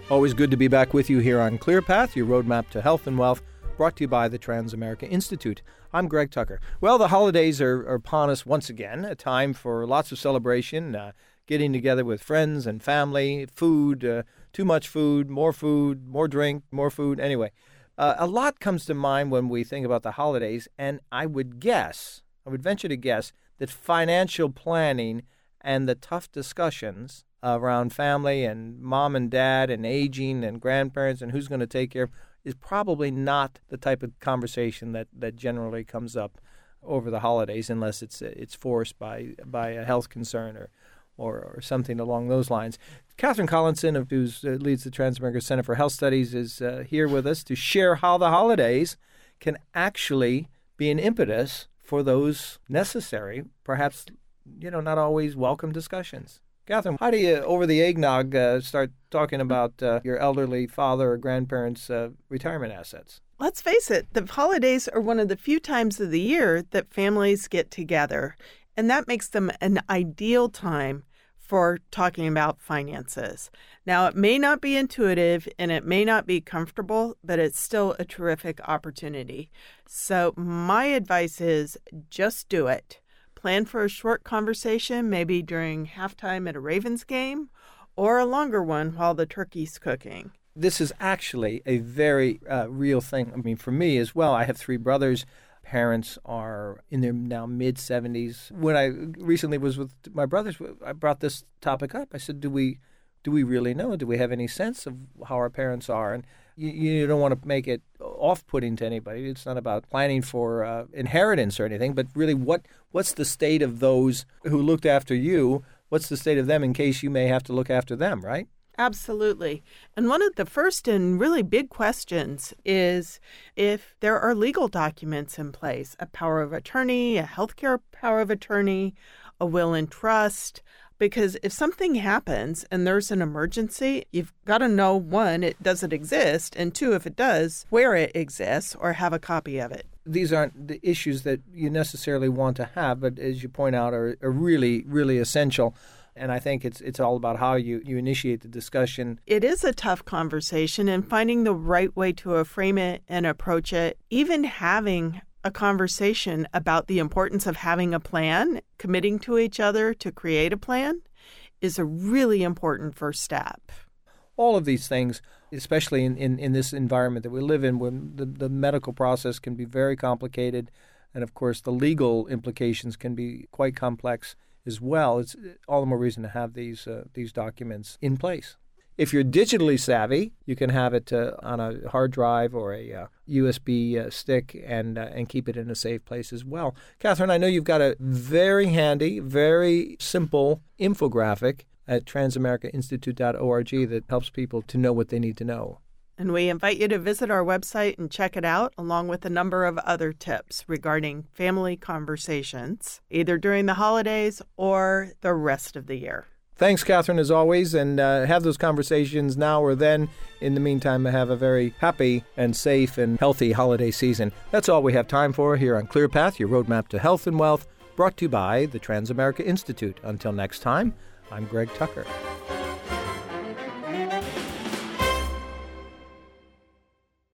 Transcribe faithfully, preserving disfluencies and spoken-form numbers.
Always good to be back with you here on ClearPath, your roadmap to health and wealth, brought to you by the Transamerica Institute. I'm Greg Tucker. Well, the holidays are, are upon us once again, a time for lots of celebration, uh, getting together with friends and family, food, uh, too much food, more food, more drink, more food. Anyway, uh, a lot comes to mind when we think about the holidays, and I would guess, I would venture to guess, that financial planning and the tough discussions around family and mom and dad and aging and grandparents and who's going to take care of is probably not the type of conversation that, that generally comes up over the holidays unless it's it's forced by by a health concern or or, or something along those lines. Catherine Collinson, who uh, leads the Transamerica Center for Health Studies, is uh, here with us to share how the holidays can actually be an impetus for those necessary, perhaps, you know, not always welcome discussions. Catherine, how do you, over the eggnog, uh, start talking about uh, your elderly father or grandparents' uh, retirement assets? Let's face it, the holidays are one of the few times of the year that families get together, and that makes them an ideal time for talking about finances. Now, it may not be intuitive and it may not be comfortable, but it's still a terrific opportunity. So my advice is just do it. Plan for a short conversation, maybe during halftime at a Ravens game, or a longer one while the turkey's cooking. This is actually a very uh, real thing. I mean, for me as well, I have three brothers. Parents are in their now mid-seventies. When I recently was with my brothers, I brought this topic up. I said, do we do we really know? Do we have any sense of how our parents are? And you, you don't want to make it off-putting to anybody. It's not about planning for uh, inheritance or anything, but really what what's the state of those who looked after you? What's the state of them in case you may have to look after them, right? Absolutely. And one of the first and really big questions is if there are legal documents in place, a power of attorney, a healthcare power of attorney, a will and trust. Because if something happens and there's an emergency, you've got to know, one, it does it exist, and two, if it does, where it exists or have a copy of it. These aren't the issues that you necessarily want to have, but as you point out, are, are really, really essential. And I think it's it's all about how you, you initiate the discussion. It is a tough conversation, and finding the right way to frame it and approach it, even having a conversation about the importance of having a plan, committing to each other to create a plan, is a really important first step. All of these things, especially in, in, in this environment that we live in, when the, the medical process can be very complicated, and of course the legal implications can be quite complex as well. It's all the more reason to have these uh, these documents in place. If you're digitally savvy, you can have it uh, on a hard drive or a uh, U S B uh, stick and uh, and keep it in a safe place as well. Catherine, I know you've got a very handy, very simple infographic at transamerica institute dot org that helps people to know what they need to know. And we invite you to visit our website and check it out, along with a number of other tips regarding family conversations, either during the holidays or the rest of the year. Thanks, Catherine, as always, and uh, have those conversations now or then. In the meantime, have a very happy and safe and healthy holiday season. That's all we have time for here on ClearPath, your roadmap to health and wealth, brought to you by the Transamerica Institute. Until next time, I'm Greg Tucker.